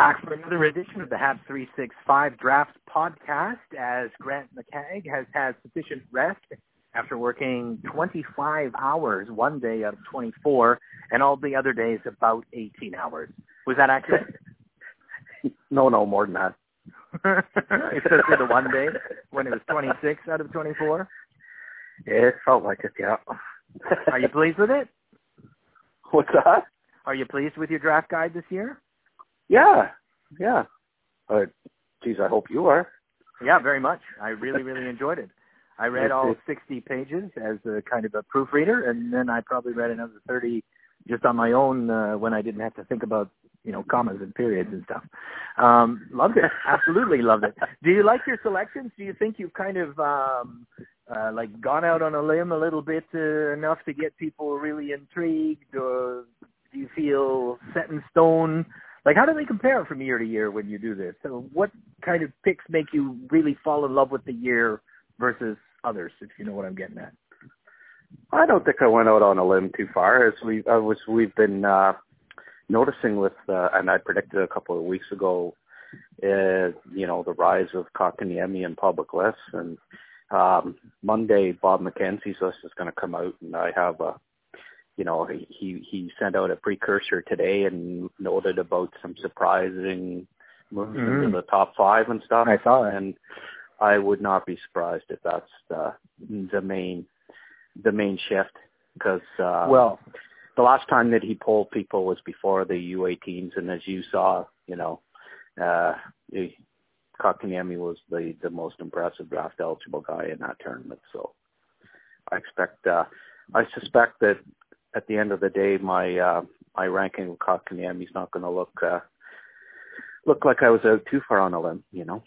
Back for another edition of the Habs 365 Draft Podcast, as Grant McCagg has had sufficient rest after working 25 hours one day out of 24, and all the other days about 18 hours. Was that accurate? No, more than that. Especially the one day when it was 26 out of 24? It felt like it, yeah. Are you pleased with it? What's that? Are you pleased with your draft guide this year? Yeah. Geez, I hope you are. Yeah, very much. I really enjoyed it. I read all 60 pages as a kind of a proofreader, and then I probably read another 30 just on my own when I didn't have to think about, commas and periods and stuff. Loved it. Absolutely loved it. Do you like your selections? Do you think you've kind of gone out on a limb a little bit enough to get people really intrigued, or do you feel set in stone? Like, how do they compare from year to year when you do this? So what kind of picks make you really fall in love with the year versus others, if you know what I'm getting at? I don't think I went out on a limb too far. As we've been noticing with, and I predicted a couple of weeks ago, the rise of Kotkaniemi in public lists. And Monday, Bob McKenzie's list is going to come out, and I have he sent out a precursor today and noted about some surprising moves into the top 5 and stuff. I saw it. And I would not be surprised if that's the main shift, because the last time that he polled people was before the U18s, and as you saw, Kotkaniemi was the most impressive draft eligible guy in that tournament. So I suspect that at the end of the day, my ranking of Kotkaniemi is not going to look like I was out too far on a limb,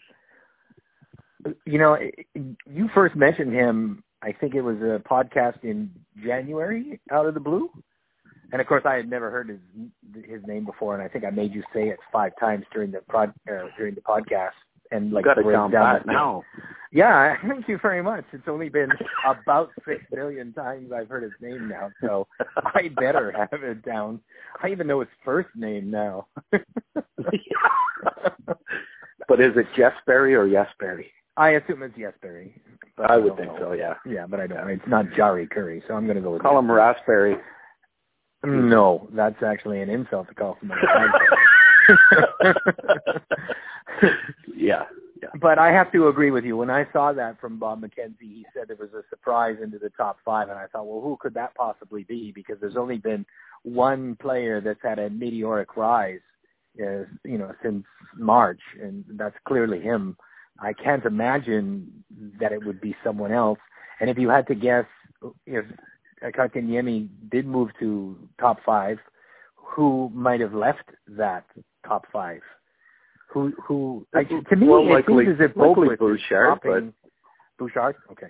You first mentioned him, I think it was a podcast in January, out of the blue. And of course, I had never heard his name before, and I think I made you say it 5 times during the podcast. And got it down pat now. Yeah, thank you very much. It's only been about 6 million times I've heard his name now, so I better have it down. I even know his first name now. But is it Jeffberry or Yesberry? I assume it's Yesberry. I would think so, yeah. Yeah, but I don't. It's not Jari Curry, so I'm going to go with Call him Raspberry. No, that's actually an insult to call someone Yeah. But I have to agree with you. When I saw that from Bob McKenzie, he said there was a surprise into the top 5, and I thought, well, who could that possibly be? Because there's only been one player that's had a meteoric rise, since March, and that's clearly him. I can't imagine that it would be someone else. And if you had to guess, if Kotkaniemi did move to top 5, who might have left that top 5? To me, it seems as if Boquist is dropping. Bouchard? Okay.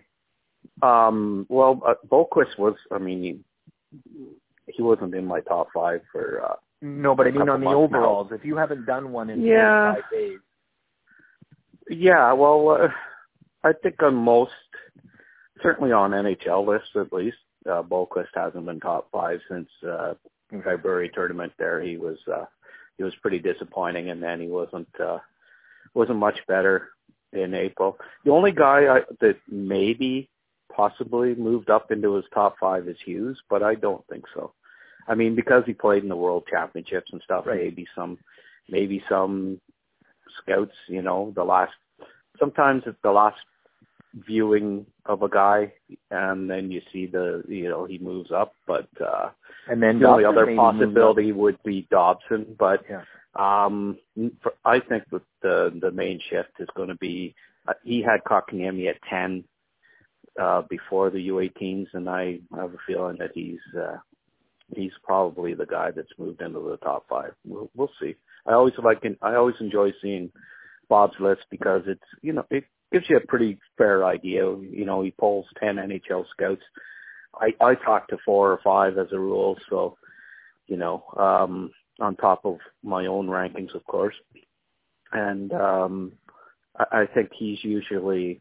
Boquist was, he wasn't in my top 5 for... no, but I mean on the overalls. Now. If you haven't done one in 5 days. Yeah, well, I think on most, certainly on NHL lists at least, Boquist hasn't been top 5 since February tournament there. He was pretty disappointing, and then he wasn't much better in April. The only guy that maybe possibly moved up into his top 5 is Hughes, but I don't think so. Because he played in the World Championships and stuff, right. maybe some scouts, sometimes it's the last viewing of a guy, and then you see he moves up, but and then the only other possibility would be Dobson, but I think that the main shift is going to be he had Kotkaniemi at 10 before the U18s, and I have a feeling that he's probably the guy that's moved into the top 5. We'll see. I always enjoy seeing Bob's list because it's it gives you a pretty fair idea. He polls 10 NHL scouts. I talk to 4 or 5 as a rule, so on top of my own rankings, of course. And I think he's usually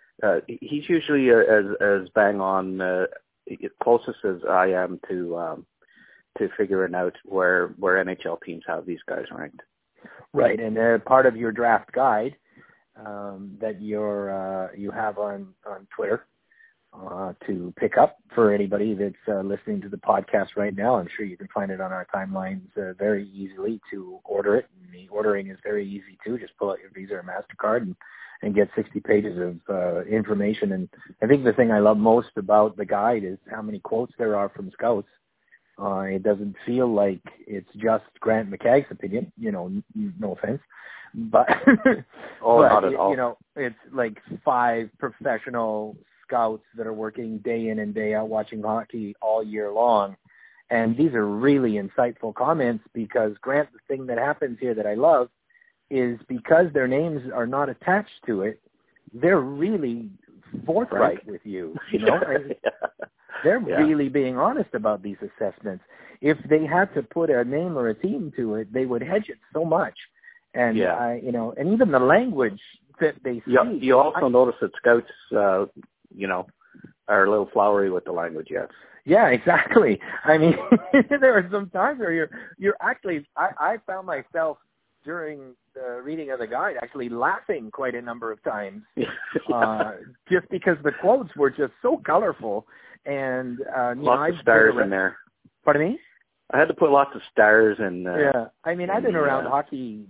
as bang on closest as I am to figuring out where NHL teams have these guys ranked. Right, and part of your draft guide that you have on Twitter to pick up for anybody that's listening to the podcast right now. I'm sure you can find it on our timelines very easily to order it. And the ordering is very easy too. Just pull out your Visa or MasterCard and get 60 pages of information. And I think the thing I love most about the guide is how many quotes there are from scouts. It doesn't feel like it's just Grant McCagg's opinion, no offense, but, not at all. It's like 5 professional scouts that are working day in and day out watching hockey all year long. And these are really insightful comments because, Grant, the thing that happens here that I love is because their names are not attached to it, they're really forthright with you, They're really being honest about these assessments. If they had to put a name or a team to it, they would hedge it so much. And, and even the language that they speak. Yeah, you also notice that scouts, are a little flowery with the language, yes. Yeah, exactly. I mean, there are some times where you're actually, I found myself during the reading of the guide actually laughing quite a number of times, just because the quotes were just so colorful. And lots of stars in there. Pardon me? I had to put lots of stars in. I mean, I've been around hockey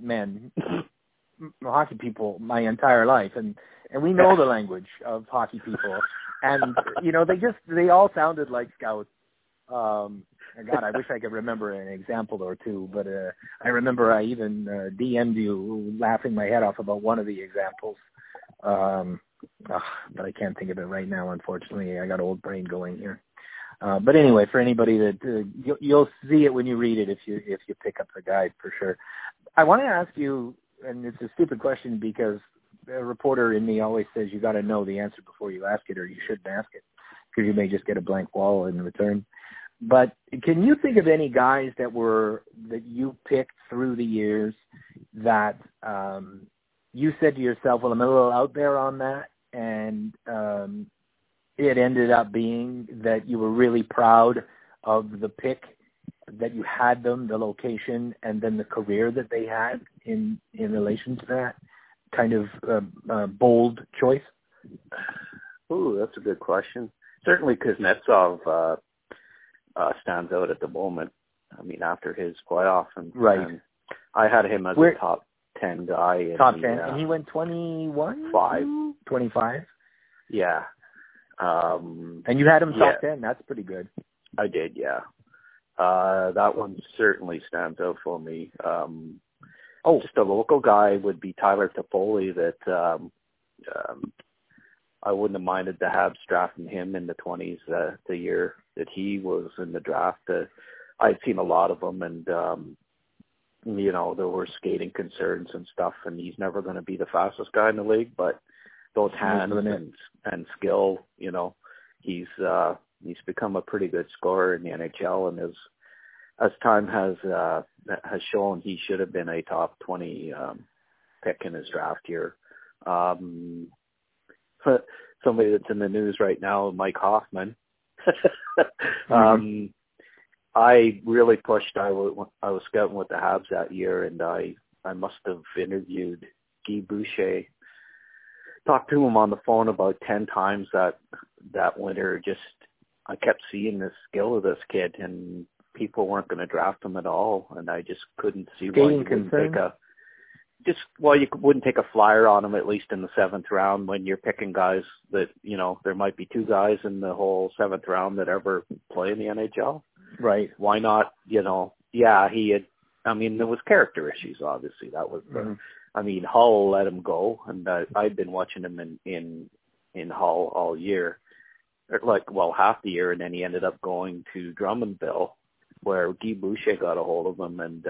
people my entire life, and we know the language of hockey people, and they all sounded like scouts. God, I wish I could remember an example or two, but I remember I even DM'd you laughing my head off about one of the examples. But I can't think of it right now, unfortunately. I got old brain going here. But anyway, for anybody that you'll see it when you read it if you pick up the guide for sure. I want to ask you, and it's a stupid question because a reporter in me always says you got to know the answer before you ask it, or you shouldn't ask it because you may just get a blank wall in return. But can you think of any guys that you picked through the years that you said to yourself, well, I'm a little out there on that, and it ended up being that you were really proud of the pick, that you had them, the location, and then the career that they had in relation to that kind of bold choice? Ooh, that's a good question. Certainly Kuznetsov stands out at the moment. I mean, after his playoff. And I had him as a top 10 guy. Top 10, and he went 21? 25? Yeah. And you had him top 10. That's pretty good. I did, yeah. That one certainly stands out for me. Just a local guy would be Tyler Toffoli that I wouldn't have minded the Habs drafting him in the 20s the year that he was in the draft. I'd seen a lot of them, and there were skating concerns and stuff, and he's never going to be the fastest guy in the league, but those hands and skill, he's become a pretty good scorer in the NHL, and as time has shown, he should have been a top 20 pick in his draft year. Somebody that's in the news right now, Mike Hoffman. I really pushed. I was scouting with the Habs that year, and I must have interviewed Guy Boucher. Talked to him on the phone about 10 times that winter. Just I kept seeing the skill of this kid, and people weren't going to draft him at all, and I just couldn't see why you wouldn't take a flyer on him at least in the 7th round when you're picking guys that there might be 2 guys in the whole 7th round that ever play in the NHL. Right? Why not? Yeah, he had. I mean, there was character issues. Obviously, that was. Hull let him go, and I'd been watching him in Hull all year, half the year, and then he ended up going to Drummondville, where Guy Boucher got a hold of him, and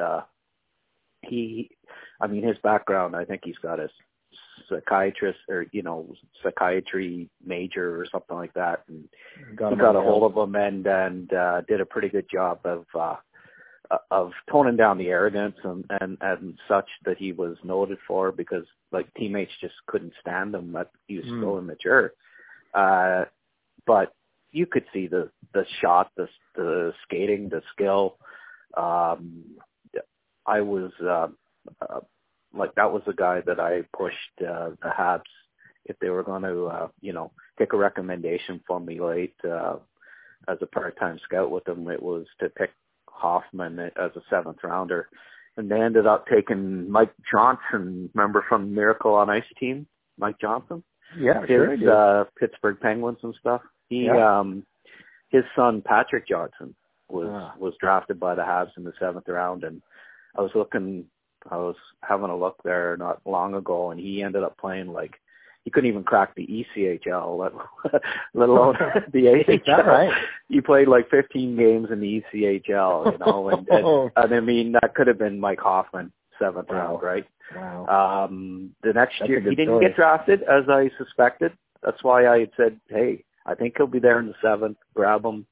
his background, I think he's got a psychiatrist or, psychiatry major or something like that. And he got a hold of him and did a pretty good job of toning down the arrogance and such that he was noted for, because teammates just couldn't stand him. He was so immature. But you could see the shot, the skating, the skill. I was like that was the guy that I pushed the Habs if they were going to, take a recommendation from me late as a part-time scout with them. It was to pick Hoffman as a 7th rounder. And they ended up taking Mike Johnson, remember from Miracle on Ice team, Mike Johnson? Yeah, sure. His Pittsburgh Penguins and stuff. His son, Patrick Johnson, was drafted by the Habs in the 7th round. And I was having a look there not long ago, and he ended up playing he couldn't even crack the ECHL, let alone the AHL. Is that right? He played 15 games in the ECHL, and I mean, that could have been Mike Hoffman, 7th round, right? Wow. The next year, he didn't get drafted, as I suspected. That's why I had said, hey, I think he'll be there in the 7th, grab him.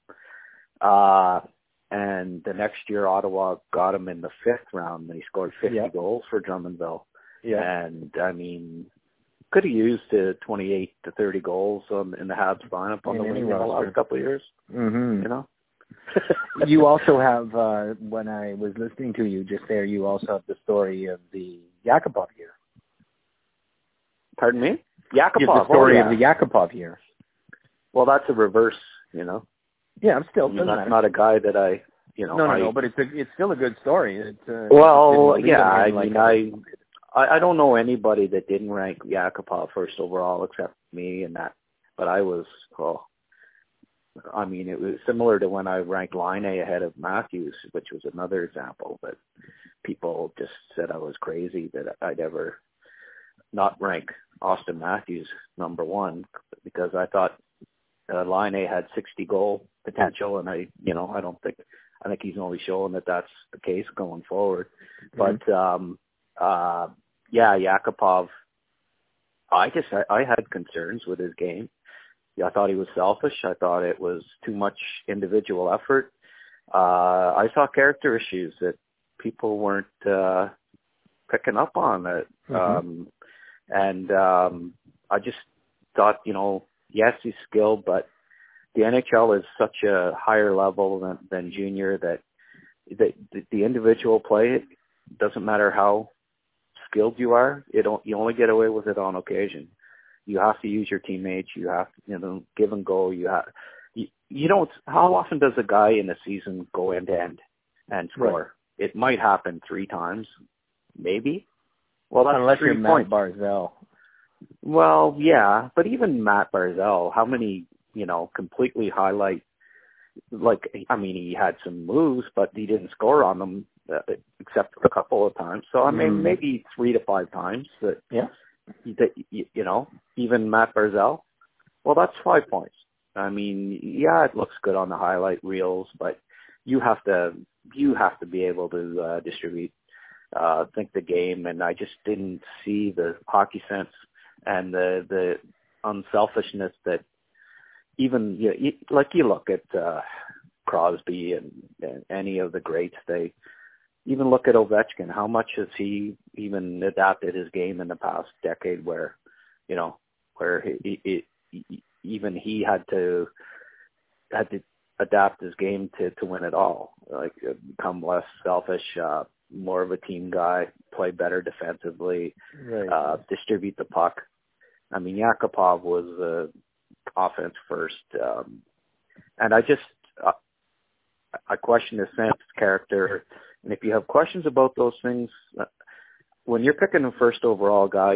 And the next year, Ottawa got him in the 5th round, and he scored 50 goals for Drummondville. Yeah. And, I mean, could have used 28 to 30 goals in the Habs lineup on the wing in the last couple of years. Mm-hmm. You also have, when I was listening to you just there, you also have the story of the Yakupov year. Pardon me? Yakupov. The story of the Yakupov year. Well, that's a reverse, Yeah, I'm still. That's not a guy that I, No, but it's still a good story. I don't know anybody that didn't rank Yakupov first overall except me and that. But I was, it was similar to when I ranked Laine ahead of Matthews, which was another example. But people just said I was crazy that I'd ever not rank Austin Matthews number 1 because I thought Laine had 60 goal potential, and I think he's only showing that that's the case going forward. Mm-hmm. But Yakupov, I had concerns with his game. I thought he was selfish. I thought it was too much individual effort. I saw character issues that people weren't picking up on. I just thought, yes, he's skilled, but the NHL is such a higher level than junior that the individual play, it doesn't matter how skilled you are, you only get away with it on occasion. You have to use your teammates. You have to, give and go. You don't. How often does a guy in a season go end to end and score? Right. It might happen 3 times, maybe. Well, that's unless 3 you're points. Matt Barzal. Well, yeah, but even Matt Barzal, how many, completely highlight? He had some moves, but he didn't score on them except for a couple of times. So maybe 3 to 5 times that. Yeah. That even Matt Barzal, well, that's 5 points. It looks good on the highlight reels, but you have to be able to distribute, think the game, and I just didn't see the hockey sense and the unselfishness that even you look at Crosby and any of the greats, they. Even look at Ovechkin. How much has he even adapted his game in the past decade where even he had to adapt his game to win it all, become less selfish, more of a team guy, play better defensively, distribute the puck. Yakupov was offense first. And I question his sense of character. And if you have questions about those things, when you're picking a first overall guy,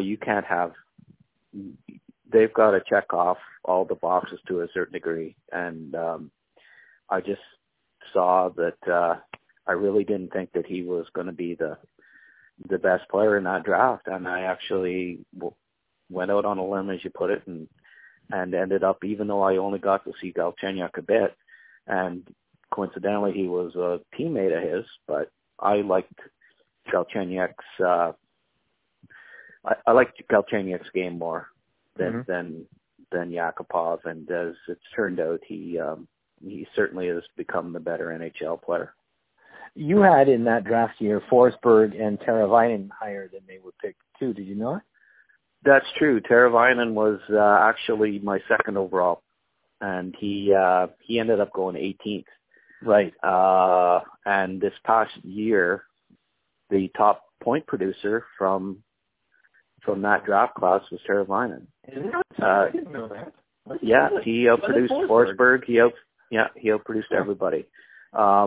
they've got to check off all the boxes to a certain degree. And I just saw that I really didn't think that he was going to be the best player in that draft. And I actually went out on a limb, as you put it, and ended up, even though I only got to see Galchenyuk a bit, and coincidentally, he was a teammate of his, but I liked Galchenyuk's. I liked Galchenyuk's game more than Yakupov, and as it's turned out, he certainly has become the better NHL player. You had in that draft year Forsberg and Teravainen higher than they were picked too. Did you know it? That's true. Teravainen was actually my 2nd overall, and he ended up going 18th. Right. And this past year, the top point producer from that draft class was Teravainen. I didn't know that. Yeah, he outproduced Forsberg. He outproduced everybody. At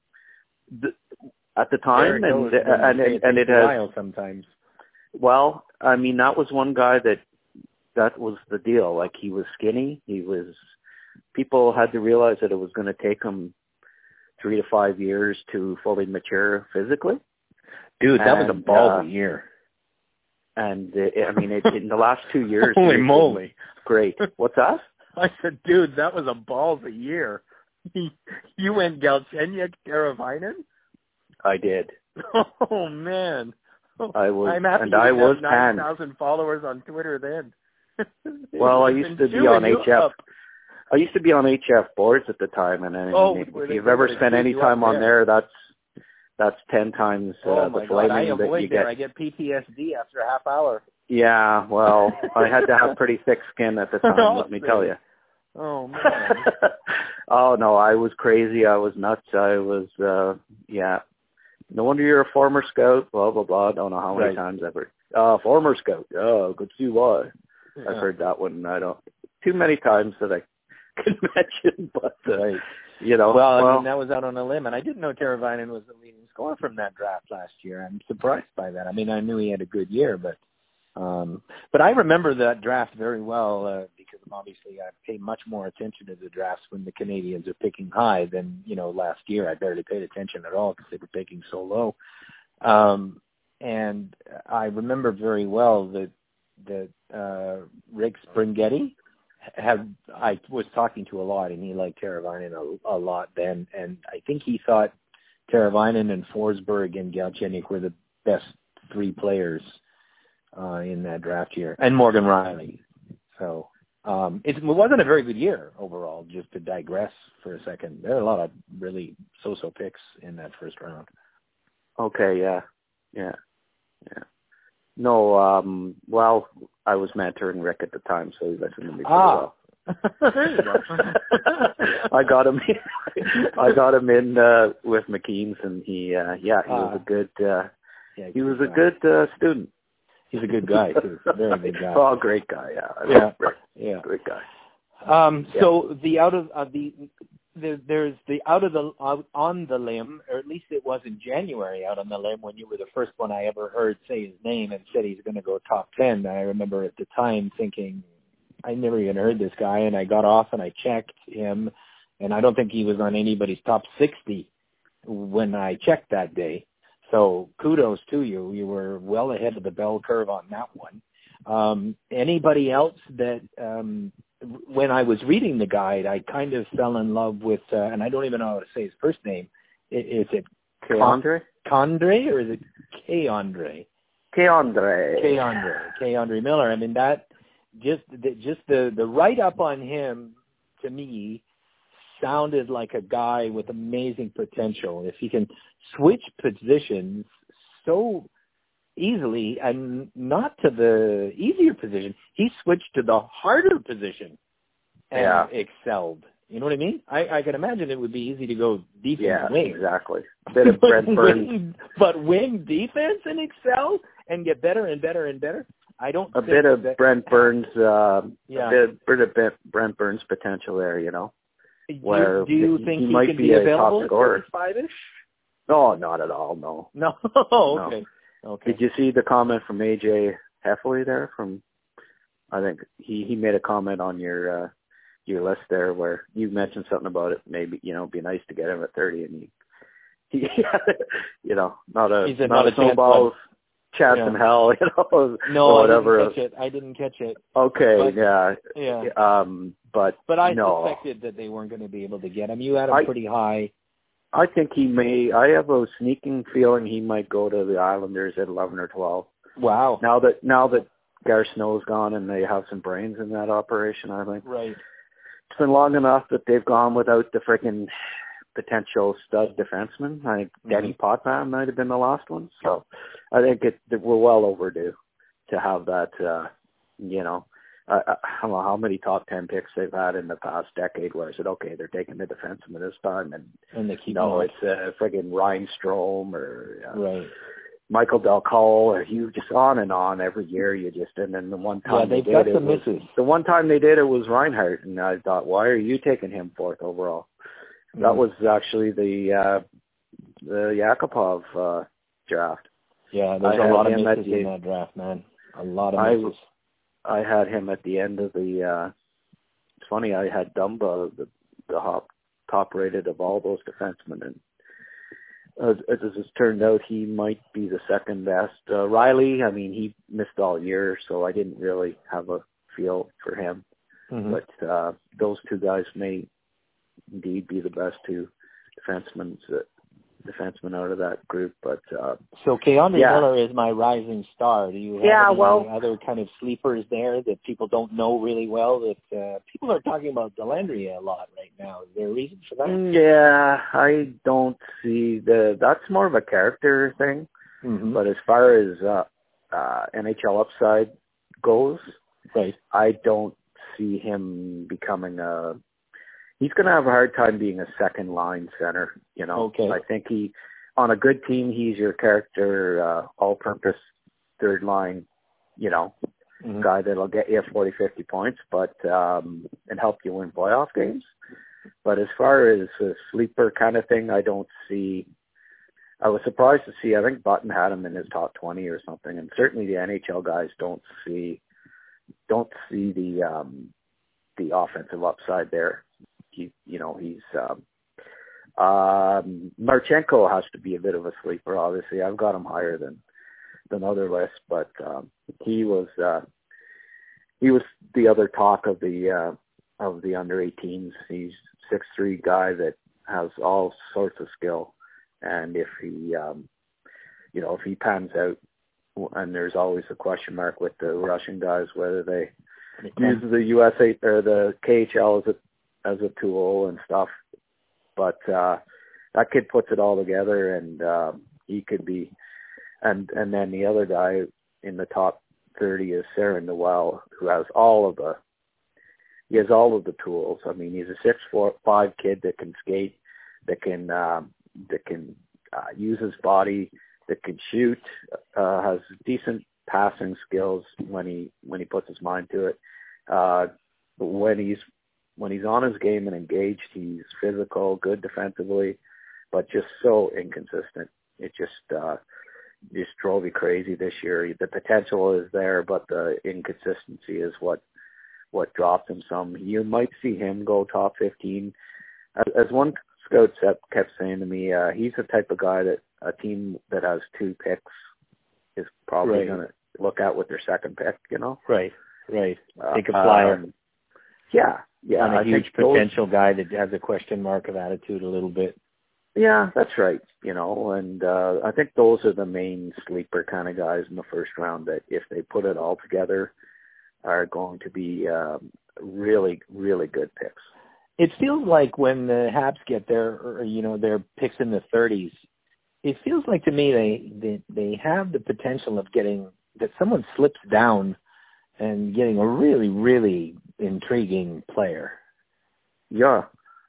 the time, and it has sometimes. Well, I mean, that was one guy that was the deal. Like, he was skinny. People had to realize that it was going to take him 3 to 5 years to fully mature physically. Dude, that was a ballsy year. And in the last 2 years, holy moly, great. What's that? I said, dude, that was a ballsy year. You went Galchenyuk, Teravainen? I did. Oh man. I was, I'm happy and I was 9,000 followers on Twitter then. Well, I used to be on HF. I used to be on HF boards at the time, and if you've ever spent any time on there, that's 10 times the flaming that you get. I get PTSD after a half hour. Yeah, well, I had to have pretty thick skin at the time, let me tell you. Oh, man. Oh, no, I was crazy. I was nuts. I was, no wonder you're a former scout, blah, blah, blah. I don't know how many times I've heard. Former scout. Oh, could see why. Yeah. I've heard that one. I don't, too many times that I can mention, but, Well, I mean, that was out on a limb, and I didn't know Teravainen was the leading scorer from that draft last year. I'm surprised by that. I mean, I knew he had a good year, but I remember that draft very well because obviously I pay much more attention to the drafts when the Canadians are picking high than, last year. I barely paid attention at all because they were picking so low. And I remember very well that Rick Springhetti I was talking to a lot, and he liked Teravainen a lot then, and I think he thought Teravainen and Forsberg and Galchenyuk were the best 3 players in that draft year, and Morgan Rielly. So it wasn't a very good year overall, just to digress for a second. There are a lot of really so-so picks in that first round. Okay, yeah. No, well, I was mentoring Rick at the time, so he listened to me pretty well. There you go. I got him in with McKean's, and he was a good student. He's a good guy too. Very good guy. Oh, great guy. Yeah. Great guy. So the there's the out on the limb, or at least it was in January, out on the limb, when you were the first one I ever heard say his name and said he's going to go top 10. I remember at the time thinking, I never even heard this guy, and I got off and I checked him, and I don't think he was on anybody's top 60 when I checked that day. So kudos to you. You were well ahead of the bell curve on that one. Anybody else that, when I was reading the guide, I kind of fell in love with, and I don't even know how to say his first name. Is it Condrey? Condrey, or is it K-Andre? K-Andre Miller. I mean, that just the write-up on him, to me, sounded like a guy with amazing potential. If he can switch positions so easily, and not to the easier position, he switched to the harder position and excelled. You know what I mean? I can imagine it would be easy to go defense wing. Exactly. A bit of Brent Burns. But wing defense and excel and get better and better and better? I don't a bit of Brent Burns, a bit of Brent Burns potential there, Where do you think he might can be available top scorer. at 5-ish? No, not at all, no. No? Okay. No. Okay. Did you see the comment from AJ Heffley there? I think he made a comment on your list there where you mentioned something about it. Maybe it'd be nice to get him at 30, and he not a snowball chance in hell, No, whatever. I didn't catch it. Okay, but I suspected that they weren't going to be able to get him. You had him pretty high. I think he may. I have a sneaking feeling he might go to the Islanders at 11 or 12. Wow. Now that Garth Snow's gone and they have some brains in that operation, I think. Right. It's been long enough that they've gone without the freaking potential stud defenseman. I think Denny Potvin might have been the last one. So I think we're well overdue to have that. I don't know how many top 10 picks they've had in the past decade where I said, okay, they're taking the defenseman this time, and they keep it's friggin' Reinstrom or right. Michael Del Cole, you just on and on every year. And then the one time they've got some misses. The one time they did it was Reinhardt, and I thought, why are you taking him fourth overall? That was actually the Yakupov draft. Yeah, there's a lot of misses in that draft, man. A lot of misses. I had him at the end of the. It's funny, I had Dumba, the top rated of all those defensemen, and as it's turned out, he might be the second best. Riley, I mean, he missed all year, so I didn't really have a feel for him. Mm-hmm. But those two guys may indeed be the best two defensemen out of that group. But so K'Andre Miller is my rising star. Do you have any other kind of sleepers there that people don't know really well? That people are talking about Dellandrea a lot right now. Is there a reason for that? Yeah, I don't see that's more of a character thing. Mm-hmm. But as far as NHL upside goes, right, I don't see him becoming he's going to have a hard time being a second line center, you know. Okay. I think on a good team, he's your character, all-purpose third line, you know, mm-hmm. guy that'll get you 40, 50 points, but and help you win playoff games. But as far as a sleeper kind of thing, I don't see. I was surprised to see. I think Button had him in his top 20 or something, and certainly the NHL guys don't see the offensive upside there. He's Marchenko has to be a bit of a sleeper. Obviously, I've got him higher than other lists, but he was the other talk of the under 18s. He's 6'3" guy that has all sorts of skill, and if he pans out, and there's always a question mark with the Russian guys whether they use the USA or the KHL as a tool and stuff, but that kid puts it all together, and he could be. And then the other guy in the top 30 is Saren Noel, who has all of the tools. I mean, he's a 6'5" kid that can skate, that can use his body, that can shoot, has decent passing skills when he puts his mind to it. But when he's on his game and engaged, he's physical, good defensively, but just so inconsistent. It just drove me crazy this year. The potential is there, but the inconsistency is what dropped him some. You might see him go top 15. As one scout kept saying to me, he's the type of guy that a team that has 2 picks is probably going to look at with their second pick, you know? Right. Take a flyer. Yeah. On a huge potential guy that has a question mark of attitude a little bit. Yeah, that's right. You know, and I think those are the main sleeper kind of guys in the first round that if they put it all together are going to be really, really good picks. It feels like when the Habs get their picks in the 30s, it feels like to me they have the potential of getting that someone slips down and getting a really, really intriguing player. Yeah.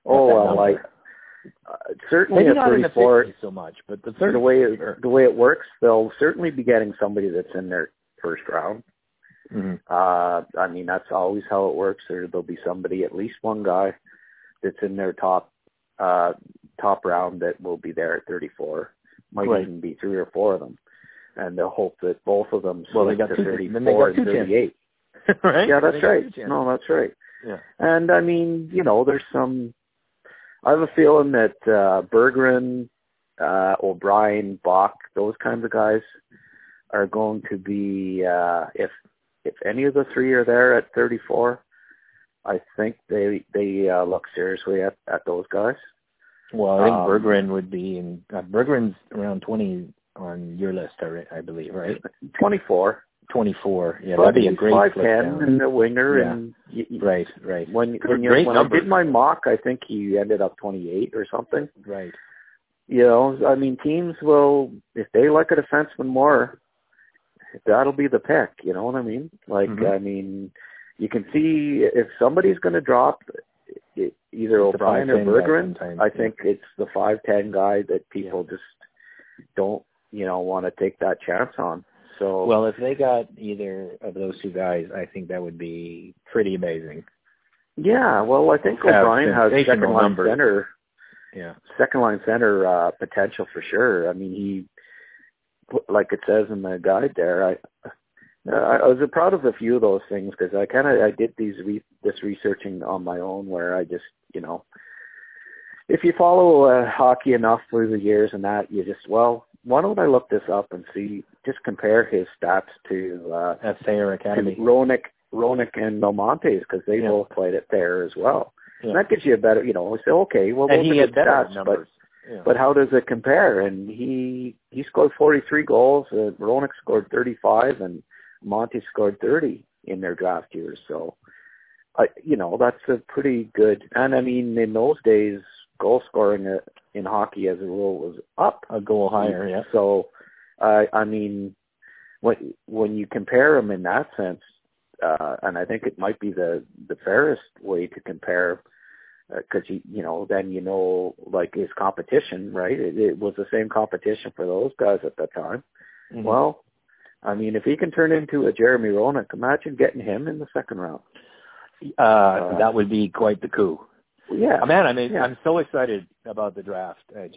Certainly maybe a not 34 in the 50s so much, but the 30s. The way it works, they'll certainly be getting somebody that's in their first round. Mm-hmm. I mean, that's always how it works. There'll be somebody, at least one guy, that's in their top round that will be there at 34. Might even be 3 or 4 of them, and they'll hope that both of them slip to 34 and 38. Right? Yeah, that's right. No, that's right. Yeah. And I mean, there's some. I have a feeling that Berggren, O'Brien, Bach, those kinds of guys are going to be. If any of the 3 are there at 34, I think they look seriously at those guys. Well, I think Berggren would be in. Berggren's around 20 on your list, I believe, right? 24. 24. Yeah, that'd be a great 5'10" and a winger. Yeah. And right. When I did my mock, I think he ended up 28 or something. Right. I mean, teams will, if they like a defenseman more, that'll be the pick. You know what I mean? Like, mm-hmm. I mean, you can see if somebody's going to drop either O'Brien or Berggren, I think it's the 5'10" guy that people just don't want to take that chance on. So, well, if they got either of those two guys, I think that would be pretty amazing. Yeah, well, I think O'Brien has second line center. Yeah, second line center potential for sure. I mean, he, like it says in the guide there, I was proud of a few of those things because I did this researching on my own where I just, if you follow hockey enough through the years and that, you just, well, why don't I look this up and see, just compare his stats to Thayer Academy, to Roenick and Belmonte's because they both played at Thayer as well. Yeah. And that gives you a better, we say, okay, well, and those he are had better stats, numbers. But how does it compare? And he scored 43 goals. Roenick scored 35, and Monty scored 30 in their draft years. So, that's a pretty good. And I mean, in those days, goal scoring in hockey as a rule was up a goal higher. Yeah. So, I mean, when you compare them in that sense, and I think it might be the fairest way to compare. Because then like his competition, right? It was the same competition for those guys at that time. Mm-hmm. Well, I mean, if he can turn into a Jeremy Roenick, imagine getting him in the second round. That would be quite the coup. Yeah, man. I mean, I'm so excited about the draft. I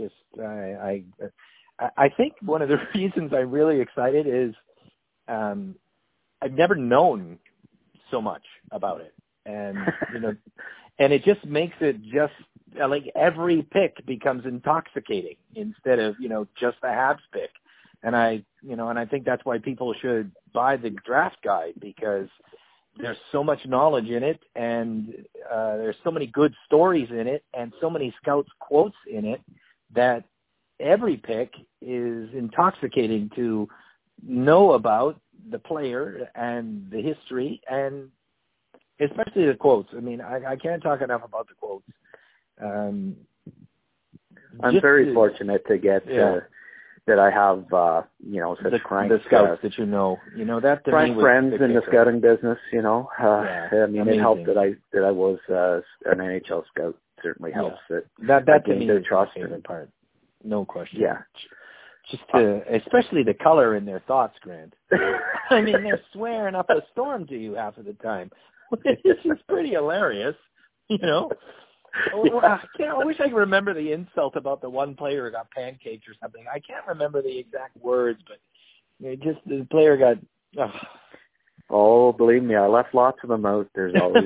think one of the reasons I'm really excited is I've never known so much about it, and and it just makes it just like every pick becomes intoxicating instead of, just the Habs pick. And I think that's why people should buy the draft guide because there's so much knowledge in it and there's so many good stories in it and so many scouts quotes in it that every pick is intoxicating to know about the player and the history and especially the quotes. I mean, I can't talk enough about the quotes. I'm very fortunate to get that I have, such frank the scouts that that to frank me friends in the scouting business. I mean, amazing. it helped that I was an NHL scout. Certainly helps it. That to me is the favorite part. No question. Yeah. Just especially the color in their thoughts, Grant. I mean, they're swearing up a storm to you half of the time. It's just pretty hilarious, I wish I could remember the insult about the one player who got pancaked or something. I can't remember the exact words, but the player got. Oh, believe me, I left lots of them out. There's always.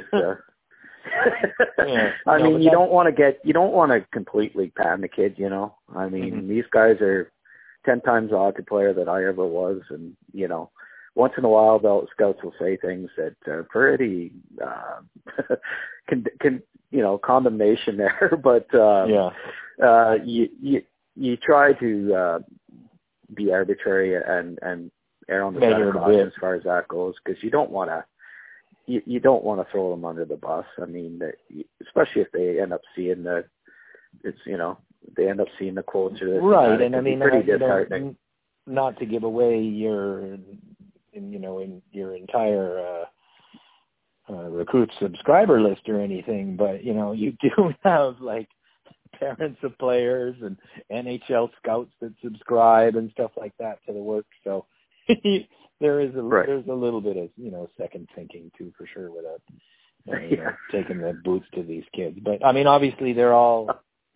I mean, you don't want to completely pan the kid, I mean, these guys are 10 times the hockey player that I ever was, and once in a while, the scouts will say things that are pretty condemnation there. But you try to be arbitrary and err on the side of caution as far as that goes, because you don't want to throw them under the bus. I mean, especially if they end up seeing they end up seeing the quotes or this, right? And I mean, pretty disheartening. Not to give away your your entire recruit subscriber list or anything, but you do have like parents of players and NHL scouts that subscribe and stuff like that to the work. So there's a little bit of second thinking too, for sure, without taking the boots to these kids. But I mean, obviously they're all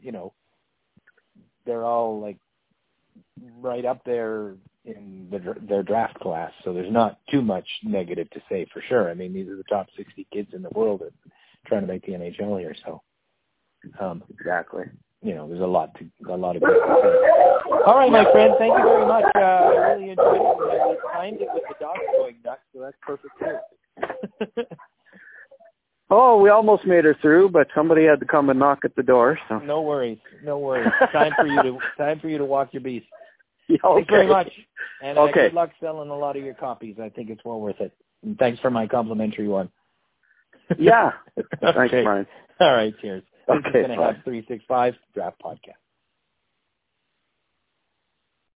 like right up there in their draft class, so there's not too much negative to say, for sure. I mean, these are the top 60 kids in the world that are trying to make the NHL here, so exactly. There's a lot of good to say. All right, my friend, thank you very much. I really enjoyed it. We timed it with the dogs going nuts, so that's perfect too. Oh, we almost made her through, but somebody had to come and knock at the door. So no worries. Time for you to walk your beast. Yeah, okay. Thanks very much. And good luck selling a lot of your copies. I think it's well worth it. And thanks for my complimentary one. Yeah. Thanks, Brian. All right, cheers. This is going to have 365 Draft Podcast.